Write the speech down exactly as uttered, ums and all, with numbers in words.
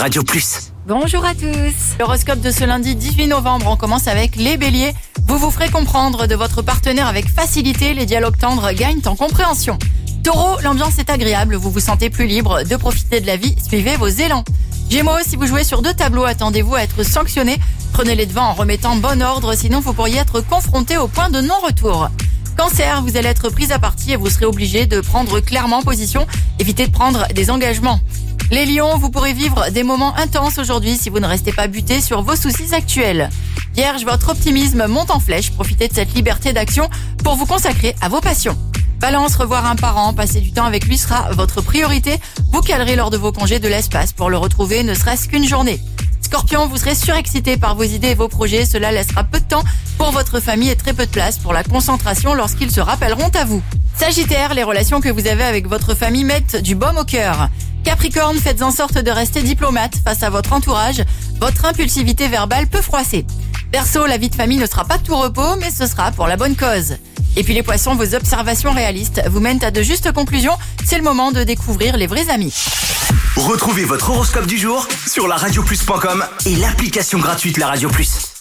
Radio Plus. Bonjour à tous. L'horoscope de ce lundi dix-huit novembre, on commence avec les béliers. Vous vous ferez comprendre de votre partenaire avec facilité, les dialogues tendres gagnent en compréhension. Taureau, l'ambiance est agréable, vous vous sentez plus libre de profiter de la vie, suivez vos élans. Gémeaux, si vous jouez sur deux tableaux, attendez-vous à être sanctionné. Prenez les devants en remettant bon ordre, sinon vous pourriez être confronté au point de non-retour. Cancer, vous allez être pris à partie et vous serez obligé de prendre clairement position. Évitez de prendre des engagements. Les lions, vous pourrez vivre des moments intenses aujourd'hui si vous ne restez pas buté sur vos soucis actuels. Vierge, votre optimisme monte en flèche. Profitez de cette liberté d'action pour vous consacrer à vos passions. Balance, revoir un parent, passer du temps avec lui sera votre priorité. Vous calerez lors de vos congés de l'espace pour le retrouver, ne serait-ce qu'une journée. Scorpion, vous serez surexcité par vos idées et vos projets. Cela laissera peu de temps pour votre famille et très peu de place pour la concentration lorsqu'ils se rappelleront à vous. Sagittaire, les relations que vous avez avec votre famille mettent du baume au cœur. Capricorne, faites en sorte de rester diplomate face à votre entourage. Votre impulsivité verbale peut froisser. Verseau, la vie de famille ne sera pas tout repos, mais ce sera pour la bonne cause. Et puis les poissons, vos observations réalistes vous mènent à de justes conclusions. C'est le moment de découvrir les vrais amis. Retrouvez votre horoscope du jour sur la radio plus point com et l'application gratuite La Radio Plus.